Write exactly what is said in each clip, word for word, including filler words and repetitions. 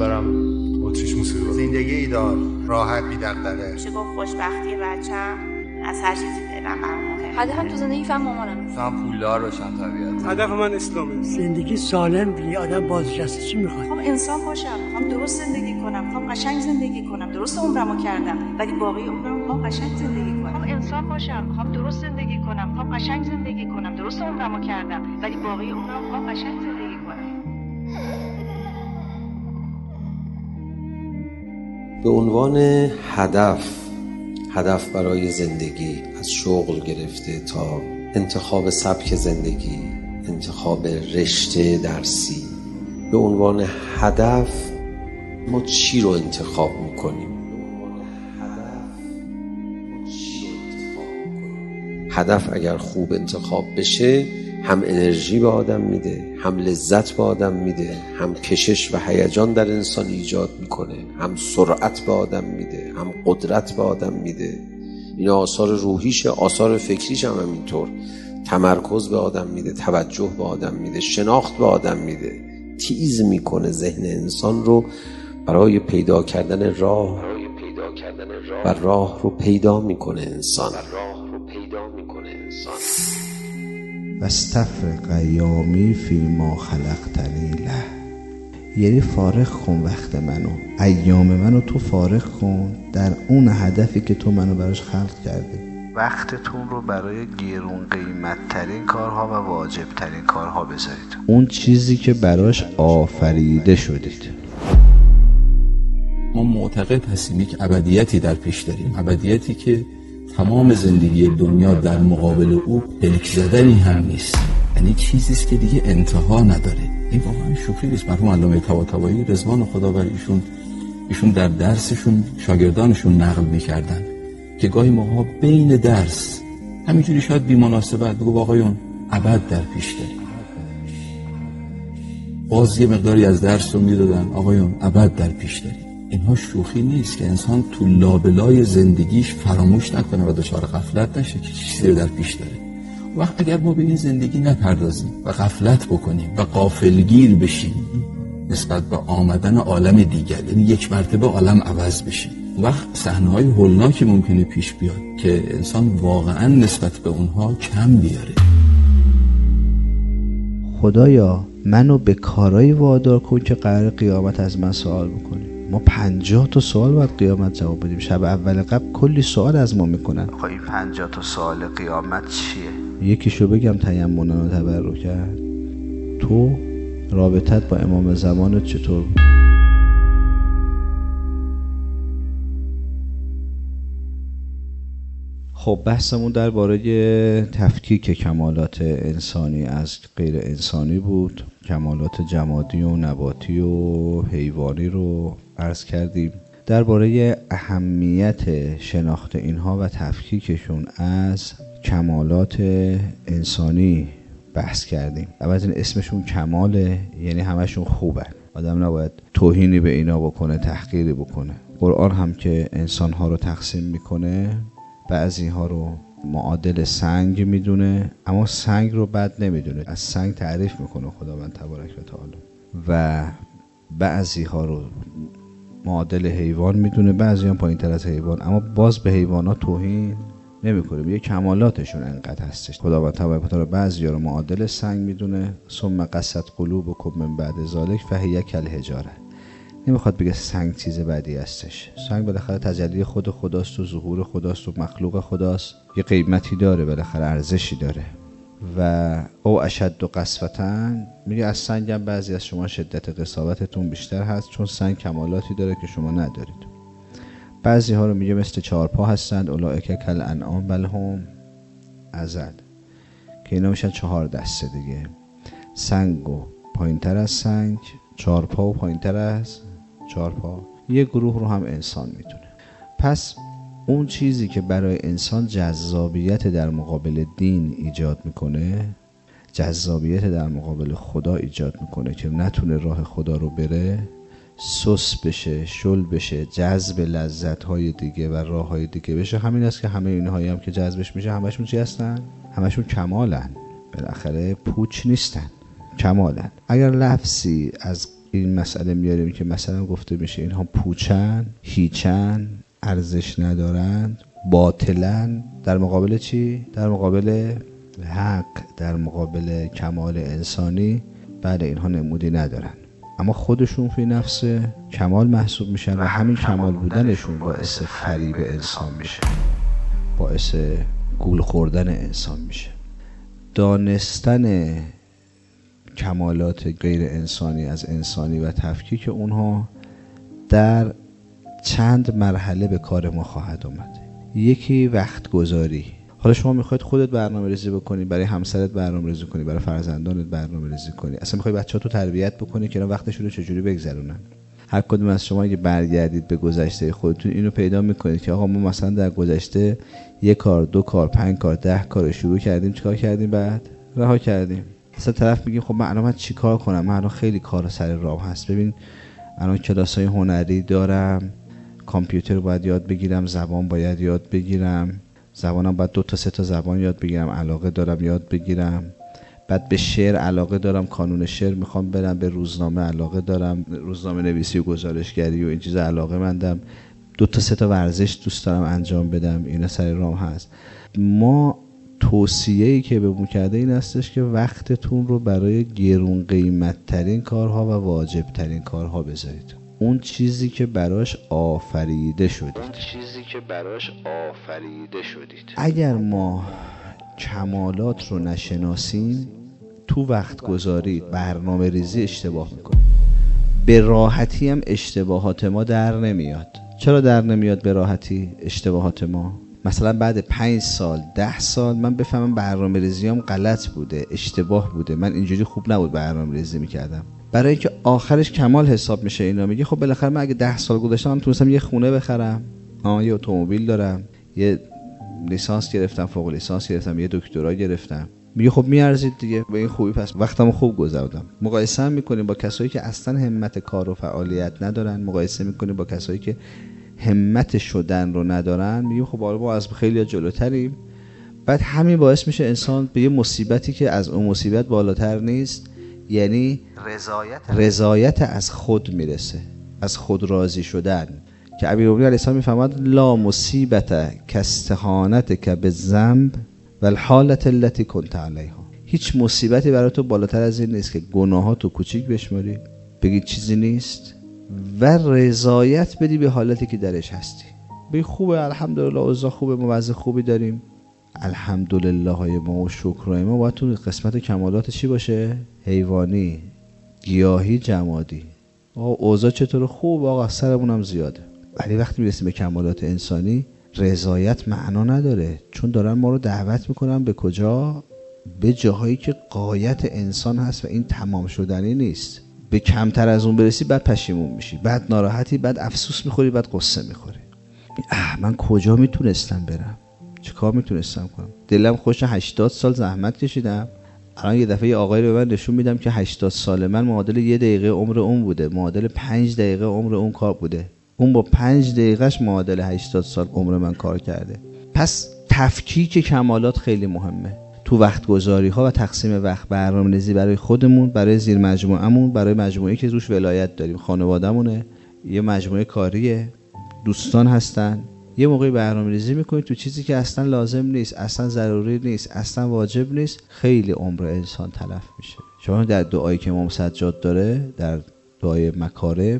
برم اتریش موسیقی بخونم. زندگی ایدار، راحت بی دغدغه. میشه گفت خوشبختی بچه‌م از هر چیزی دلم برام مهمه. هدفم تو زندگی فهم مامانم. مثلا پولدار باشم طبیعتا. هدف من اسلامی. زندگی سالم بی آدم بازنشسته چی میخواد؟ میخوام انسان باشم، میخوام درست زندگی کنم، میخوام قشنگ زندگی کنم. درست عمرمو کردم ولی باقی عمرم میخوام قشنگ زندگی کنم. میخوام انسان باشم، میخوام درست زندگی کنم، میخوام قشنگ زندگی کنم. درست عمرمو کردم ولی باقی عمرم میخوام قشنگ زندگی کنم. به عنوان هدف هدف برای زندگی، از شغل گرفته تا انتخاب سبک زندگی، انتخاب رشته درسی، به عنوان هدف ما چی رو انتخاب میکنیم؟ هدف اگر خوب انتخاب بشه هم انرژی به آدم میده، هم لذت به آدم میده، هم کشش و هیجان در انسان ایجاد میکنه، هم سرعت به آدم میده، هم قدرت به آدم میده. این آثار روحیش، آثار فکریش هم همینطور. تمرکز به آدم میده، توجه به آدم میده، شناخت به آدم میده، تیز میکنه ذهن انسان رو برای پیدا کردن راه و راه رو پیدا میکنه انسان. واستفرغ ایامی فیما خلقتنی له. یعنی فارغ کن وقت منو، ایام منو تو فارغ کن در اون هدفی که تو منو براش خلق کردی. وقتتون رو برای گرون قیمت ترین کارها و واجب ترین کارها بذارید، اون چیزی که براش آفریده شدید. ما معتقد هستیم یک ابدیتی در پیش داریم، ابدیتی که تمام زندگی دنیا در مقابل او پلک زدنی هم نیست، یعنی چیزیست که دیگه انتها نداره. این واقعا شوخی نیست. مرحوم علامه طباطبایی رضوان خدا بر ایشون ایشون در درسشون شاگردانشون نقل می‌کردن که گاهی موقع بین درس همینجوری شاید بی مناسبت بگو آقایون ابد در پیش داریم، باز یه مقداری از درس رو میدادن آقایون ابد در پیش داریم. اینها شوخی نیست که انسان تو لابلای زندگیش فراموش نکنه و دچار غفلت نشه که چیزی رو در پیش داره. وقت اگر ما به این زندگی نپردازیم و غفلت بکنیم و غافلگیر بشیم نسبت به آمدن عالم دیگر، یعنی یک مرتبه عالم عوض بشیم، وقت صحنه‌های هولناکی ممکنه پیش بیاد که انسان واقعا نسبت به اونها کم بیاره. خدایا منو به کارایی وادار کن که قرار قیامت از من سوال بکنی. ما پنجاه تا سوال باید قیامت جواب بدیم. شب اول قبل کلی سوال از ما میکنن. خب این پنجاه تا سوال قیامت چیه؟ یکیشو بگم تیمنا و تبرکت. تو رابطت با امام زمانت چطور بود؟ خب بحثمون درباره تفکیک کمالات انسانی از غیر انسانی بود. کمالات جمادی و نباتی و حیوانی رو عرض کردیم. درباره اهمیت شناخت اینها و تفکیکشون از کمالات انسانی بحث کردیم. البته اسمشون کماله، یعنی همشون خوبن، آدم نباید توهینی به اینا بکنه، تحقیری بکنه. قرآن هم که انسانها رو تقسیم میکنه بعضی ها رو معادل سنگ میدونه، اما سنگ رو بد نمیدونه. از سنگ تعریف میکنه خداوند تبارک و تعالی. و بعضی ها رو معادل حیوان میدونه، بعضی هم پایین تر از حیوان، اما باز به حیوانات توهین نمیکنه. یه کمالاتشون انقدر هستش. خداوند تبارک و تعالی بعضی ها رو معادل سنگ میدونه. ثم قست قلوبکم من بعد ذلک فهی کالحجاره. نمیخواد بگه سنگ چیز بدی هستش. سنگ بالاخره تجلی خود خداست و ظهور خداست و مخلوق خداست، یه قیمتی داره، بالاخره ارزشی داره. و او اشد و قسوتاً میگه از سنگ هم بعضی از شما شدت قساوتتون بیشتر هست، چون سنگ کمالاتی داره که شما ندارید. بعضی ها رو میگه مثل چهارپا هستند، اولئک کالانعام بل هم اضل، که اینا میشن چهار دسته دیگه. سنگ و پایین تر از سنگ، چهارپا و پایین تر از چهارپا. یه گروه رو هم انسان میتونه. پس اون چیزی که برای انسان جذابیت در مقابل دین ایجاد میکنه، جذابیت در مقابل خدا ایجاد میکنه که نتونه راه خدا رو بره، سوس بشه، شل بشه، جذب لذت‌های دیگه و راه‌های دیگه بشه. همین است که همه اینهایی هم که جذبش میشه همشون چی هستن؟ همشون کمالن. بالاخره پوچ نیستن، کمالن. اگر لفظی از این مسئله میاریم که مثلا گفته میشه اینها پوچن، هیچن، ارزش ندارند، باطلن، در مقابل چی؟ در مقابل حق، در مقابل کمال انسانی. بله اینها نمودی ندارن، اما خودشون فی نفس کمال محسوب میشن و همین کمال بودنشون باعث فریب انسان میشه، باعث گول خوردن انسان میشه. دانستن کمالات غیر انسانی از انسانی و تفکیک اونها در چند مرحله به کار ما خواهد اومد. یکی وقت گذاری. حالا شما میخواید خودت برنامه ریزی بکنی، برای همسرت برنامه ریزی کنی، برای فرزندانت برنامه ریزی کنی، اصلا میخوای بچه‌هاتو تربیت بکنی که اینا وقتشون رو چجوری بگذرونن. هر کدوم از شما اگه برگردید به گذشته خودتون اینو پیدا میکنید که آقا ما مثلا در گذشته یک کار، دو کار، پنج کار، ده کار شروع کردیم، چیکار کردیم بعد رها کردیم. اصلا طرف میگیم خب من الان من چیکار کنم؟ من الان خیلی کار سر راه هست. ببین الان کلاسای هنری دارم، کامپیوتر باید یاد بگیرم، زبان باید یاد بگیرم، زبانم باید دو تا سه تا زبان یاد بگیرم، علاقه دارم یاد بگیرم، بعد به شعر علاقه دارم، کانون شعر میخوام برم، به روزنامه علاقه دارم، روزنامه نویسی و گزارشگری و این چیزا علاقه مندم، دو تا سه تا ورزش دوست دارم انجام بدم، اینا سر راه هست. ما توصیه‌ای که بهمون کرده این هستش که وقتتون رو برای گرون قیمت ترین کارها و واجب ترین کارها بذارید. اون چیزی که براش آفریده شدید. اون چیزی که براش آفریده شدید. اگر ما کمالات رو نشناسیم تو وقت گذاری برنامه ریزی اشتباه میکنیم. به راحتی هم اشتباهات ما در نمیاد. چرا در نمیاد به راحتی اشتباهات ما؟ مثلا بعد پنج سال ده سال من بفهمم برنامه ریزیام غلط بوده، اشتباه بوده، من اینجوری خوب نبود برنامه ریزی میکردم. برای اینکه آخرش کمال حساب میشه اینا. میگه خب بالاخره من اگه ده سال گذاشتم من تونستم یه خونه بخرم، آه یه اتومبیل دارم، یه لیسانس گرفتم، فوق لیسانس گرفتم، یه دکترا گرفتم. میگه خب میارزید دیگه به این خوبی، پس وقتمو خوب گذروندم. مقایسه میکنیم با کسایی که اصلا همت کار و فعالیت ندارن، مقایسه میکنیم با کسایی که همت شدن رو ندارن، میگیم خب ما از خیلی جلوتریم. بعد همین باعث میشه انسان به یه مصیبتی که از اون مصیبت بالاتر نیست، یعنی رضایت رضایت از خود میرسه، از خود راضی شدن. که امیرالمومنین علیه السلام میفهمد لا مصیبت کاستهانتک بالذنب والحالة التي كنت علیها. هیچ مصیبتی برای تو بالاتر از این نیست که گناهاتو کوچیک بشماری، بگی چیزی نیست و رضایت بدی به حالتی که درش هستی. بگی خوبه، الحمدلله اوضاع خوبه، ما وضع خوبی داریم، الحمدلله های ما و شکرهای ما باید تو قسمت کمالات چی باشه؟ حیوانی، گیاهی، جمادی. آقا اوضاع چطوره؟ خوب، آقا سرمونم زیاده. ولی وقتی میرسیم به کمالات انسانی رضایت معنا نداره، چون دارن ما رو دعوت میکنن به کجا؟ به جاهایی که غایت انسان هست و این تمام شدنی نیست. به کمتر از اون برسی بعد پشیمون میشی، بعد ناراحتی، بعد افسوس میخوری، بعد قصه میخوری. اه من کجا میتونستم برم؟ چه کار میتونستم کنم؟ دلم خوش هشتاد سال زحمت کشیدم، الان یه دفعه یه آقایی رو به من نشون میدم که هشتاد سال من معادل یه دقیقه عمر اون بوده، معادل پنج دقیقه عمر اون کار بوده، اون با پنج دقیقهش معادل هشتاد سال عمر من کار کرده. پس تفکیک کمالات خیلی مهمه تو وقت گذاری ها و تقسیم وقت، برنامه‌ریزی برای خودمون، برای زیر مجموعه‌مون، برای مجموعه‌ای که روش ولایت داریم، خانواده‌مونه، یه مجموعه کاریه، دوستان هستن. یه موقعی برنامه‌ریزی میکنید تو چیزی که اصلا لازم نیست، اصلا ضروری نیست، اصلا واجب نیست، خیلی عمر انسان تلف میشه. شما در دعایی که امام سجاد داره، در دعای مکارم،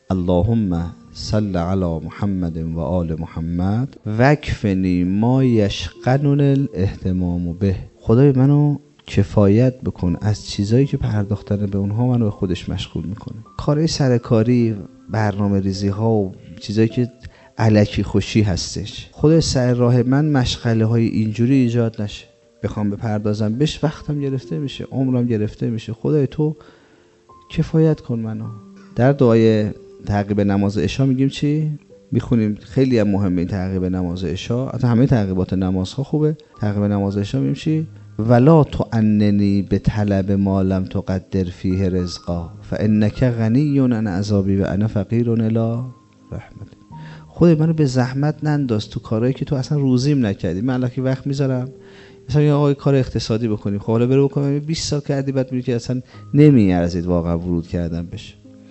اللهم صل علی محمد و آل محمد وکفنی ما یشغلنی الاهتمام به. خدای منو کفایت بکن از چیزایی که پرداختن به اونها منو به خودش مشغول میکنه. کارهای سرکاری، برنامه ریزی ها و چیزایی که الکی خوشی هستش. خدای سر راه من مشغله های اینجوری ایجاد نشه، بخوام بپردازم بهش وقتم گرفته میشه، عمرم گرفته میشه. خدای تو کفایت کن منو. در دعای تعقیب نماز عشا میگیم چی؟ میخونیم، خیلی هم مهمه این تعقیب نماز عشا، حتی همه تعقیبات نمازها خوبه. تعقیب نماز عشا میگیم چی؟ ولا تعننی به طلب ما لم تقدر فیه رزقا فانک غنی عن عذابی و انا فقیر الی رحمت. خدای منو به زحمت ننداز تو کارهایی که تو اصلا روزیم نکردی. من الکی وقت میذارم مثلا یه آقای کار اقتصادی بکنیم، خب حالا برو بکنم بیست سال کردی بعد میگی که اصلا نمیارزید واقعا ورود کردن بشه.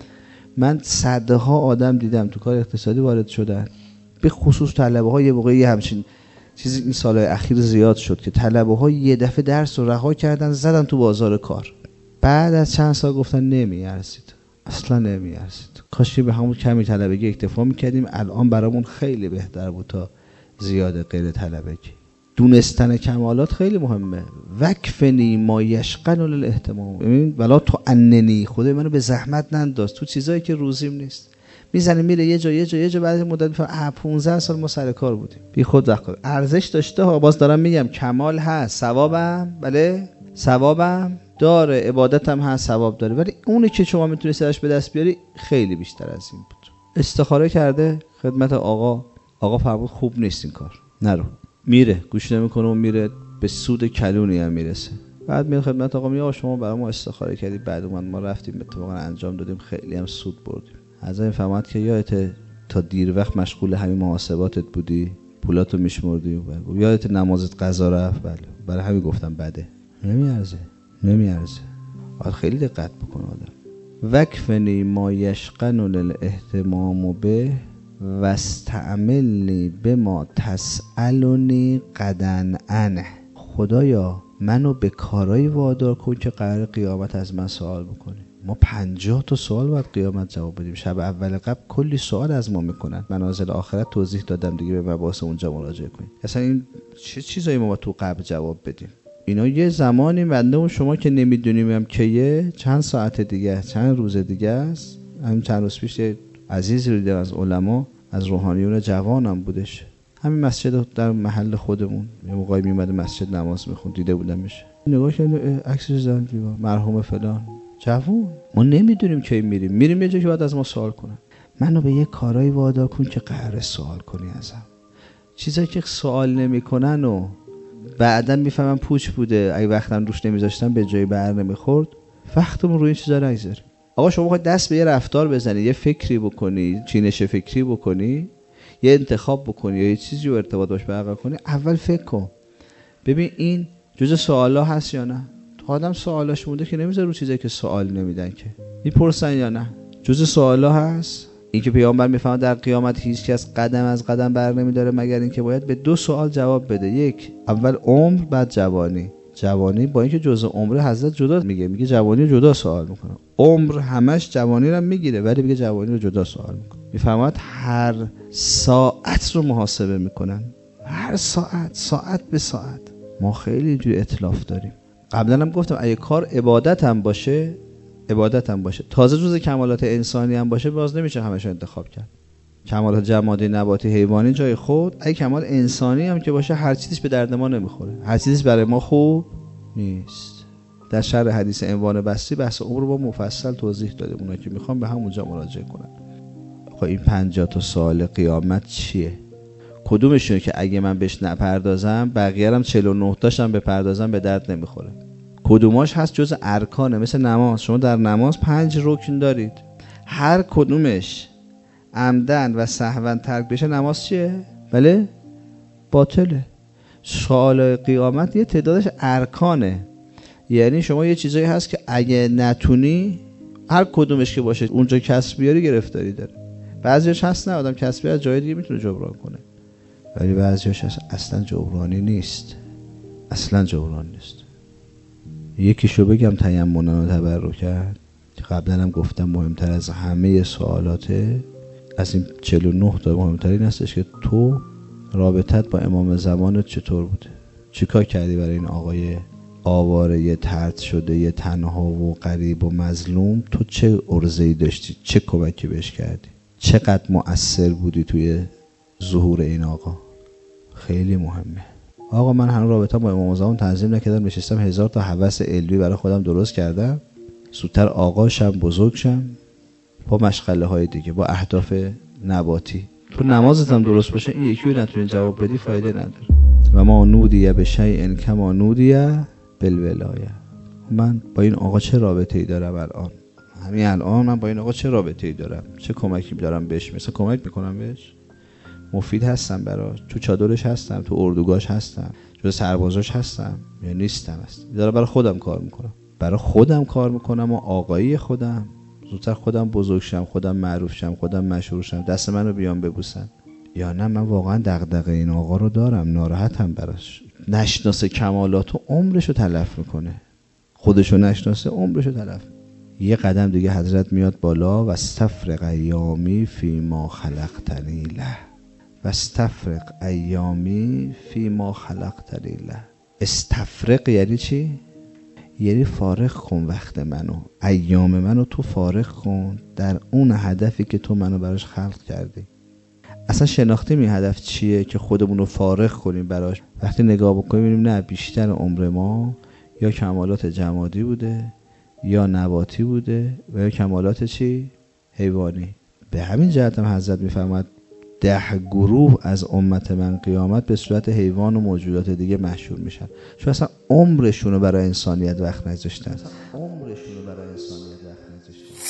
من صدها آدم دیدم تو کار اقتصادی وارد شدن، به خصوص طلبه ها. یه موقعی همچین چیزی این سالهای اخیر زیاد شد که طلبه ها یه دفعه درس رو رها کردن زدن تو بازار کار. بعد از چند سال گفتن نمیارزید، اصلا نمیارزید، کاشی به همون کمی طلبگی اکتفا میکردیم، الان برامون خیلی بهتر بود تا زیاد غیر طلبگی. دونستن کمالات خیلی مهمه. وکفنی ما یشغل الاهتمام، ببین ولا تو اننی، خدای منو به زحمت ننداز تو چیزایی که روزیم نیست. میزنه میره یه جا یه جا یه جا، بعد مدت میفهم پانزده سال ما سر کار بودیم، بی خود وقت کار ارزش داشته ها. باز دارم میگم کمال هست، ثوابم بله ثوابم داره، عبادتم هست ثواب داره، ولی اونی که شما میتونی سرش به دست بیاری خیلی بیشتر از این بود. استخاره کرده خدمت آقا، آقا فرمود خوب نیست این کار، نرو. میره گوش نمیکنه و میره، به سود کلونی هم میرسه. بعد میاد خدمت آقا میگه آقا شما برای ما استخاره کردی، بعد من ما رفتیم اتفاقا انجام دادیم، خیلی هم سود بردیم. از این فهمت که یادت تا دیر وقت مشغول همین محاسباتت بودی، پولاتو میشمردی، یادت نمازت قضا رفت. بله برای همین گفتم بده، نمیارزه نمیارزه. باید خیلی دقت بکنه آدم. وکفنی ما یشغل الاهتمام به واستعملنی بما تسألنی غدا عنه. خدایا منو به کارایی وادار کن که قرار قیامت از من سوال بکنی. ما پنجاه تا سوال باید قیامت جواب بدیم. شب اول قبل کلی سوال از ما میکنن. منازل آخرت توضیح دادم دیگه، به مباحث اونجا مراجعه کنید. اصلا این چه چیزایی ما باید تو قبل جواب بدیم؟ اینا یه زمانی بنده و شما که نمیدونیم هم کیه، چند ساعت دیگه چند روز دیگه است. همین چند روز پیش عزیزی رو دیدم از علما، از روحانیون جوانم بودش، همین مسجد در محل خودمون یه موقعی میومد مسجد نماز میخوند، دیده بودمش، نگاه کردم عکسش زدم دیوار، مرحوم فلان، جوان. ما نمیدونیم کی میریم، میریم یه جایی که باید از ما سوال کنن. منو به یه کارایی وادار کن که قراره سوال کنی ازم. چیزایی که سوال نمیکنن و بعداً میفهمم پوچ بوده، اگه وقتم روش نمیذاشتم به جای بر نمیخورد، وقتمون روی این چیزا نگذاریم. آقا شما خواهید دست به یه رفتار بزنی، یه فکری بکنی، چینش فکری بکنی، یه انتخاب بکنی یا یه چیزی رو ارتباط باش برقرار کنی، اول فکر کن ببین این جزء سوالا هست یا نه. تو آدم سوالاش مونده که نمیذاره رو چیزایی که سوال نمیدن که میپرسن یا نه. جزء سوالا هست این که پیامبر میفهمه در قیامت هیچ کس قدم از قدم بر نمیداره مگر اینکه باید به دو سوال جواب بده. یک، اول عمر، بعد جوانی. جوانی با اینکه جزء عمر حضرت جدا میگه، میگه جوانی رو جدا سوال میکنه. عمر همش جوانی رو میگیره ولی میگه جوانی رو جدا سوال میکنه. میفهمد هر ساعت رو محاسبه میکنن، هر ساعت، ساعت به ساعت. ما خیلی اینجوری اتلاف داریم. قبلا هم گفتم اگه کار عبادت هم باشه، عبادت هم باشه، تازه جزء کمالات انسانی هم باشه، باز نمیشه همش انتخاب کرد. کمالات جمادی، نباتی، حیوانی جای خود، اگه کمال انسانی هم که باشه هر چیزش به درد ما نمیخوره، هر چیزش برای ما خوب نیست. در شرح حدیث عنوان بستی بحث عمر رو با مفصل توضیح داده، اونا که میخوام به همونجا مراجعه کنن. خب این پنجاه تا سوال قیامت چیه؟ کدومشونه که اگه من بهش نپردازم بقیه هم چهل و نه تاشم بپردازم به درد نمیخوره؟ کدوماش هست جز ارکانه؟ مثل نماز، شما در نماز پنج رکن دارید، هر کدومش عمدن و سهوا ترک بشه نماز چیه؟ بله باطله. سوال قیامت یه تعدادش ارکانه، یعنی شما یه چیزایی هست که اگه نتونی هر کدومش که باشه اونجا کسب بیاری گرفتاری داره. بعضیش هست نه آدم کسب بیاره از جای دیگه میتونه جبران کنه، ولی بعضیش هست اصلا جبرانی نیست، اصلا جبران نیست. یکیشو بگم تیمم و تبرکت که قبلا هم گفتم مهمتر از همه سوالاته، از این چهل و نه تا مهمتر این هستش که تو رابطت با امام زمانت چطور بوده؟ چیکار کردی برای این آقای آواره طرد شده، یه تنها و غریب و مظلوم؟ تو چه عرضه‌ای داشتی؟ چه کمکی بهش کردی؟ چقدر مؤثر بودی توی ظهور این آقا؟ خیلی مهمه. آقا من هنوز رابطه با امام زمان تنظیم نکردم، نشستم هزار تا هوس علمی برای خودم درست کردم، زودتر آقا شم، بزرگ شم، با مشغله های دیگه، با اهداف نباتی. تو نمازت هم درست باشه این یکی رو نتونی جواب بدی فایده نداره. و ما نودیه به شیء کما نودیه بالولایه. من با این آقا چه رابطه ای دارم الان؟ همین الان من با این آقا چه رابطه ای دارم؟ چه کمکی دارم بهش؟ مثلا کمک میکنم بهش؟ مفید هستم براش؟ تو چادرش هستم؟ تو اردوگاهش هستم؟ جز سربازاش هستم یا نیستم؟ هستم. دارم برای خودم کار میکنم، برای خودم کار میکنم و آقایی خودم زودتر خودم بزرگ شم، خودم معروف شم، خودم مشهور شم، دست منو بیان ببوسن. یا نه من واقعا دغدغه این آقا رو دارم، ناراحتم براش. نشناسه کمالات و عمرشو تلف میکنه، خودشو نشناسه عمرشو تلف. یه قدم دیگه حضرت میاد بالا و استفرق ایامی فی ما خلقتنی له، و استفرق ایامی فی ما خلقتنی له. استفرق یعنی چی؟ یعنی فارغ کن وقت منو، ایام منو تو فارغ کن در اون هدفی که تو منو براش خلق کردی. اصلا شناختیم این هدف چیه که خودمون رو فارغ کنیم براش. وقتی نگاه بکنیم ببینیم نه بیشتر عمر ما یا کمالات جمادی بوده یا نباتی بوده و یا کمالات چی؟ حیوانی. به همین جهت هم حضرت میفرماید ده گروه از امت من قیامت به صورت حیوان و موجودات دیگه محشور میشن، چون اصلا عمرشون رو برای انسانیت وقت نذاشتن. عمرشون رو برای انسانیت وقت نذاشتن.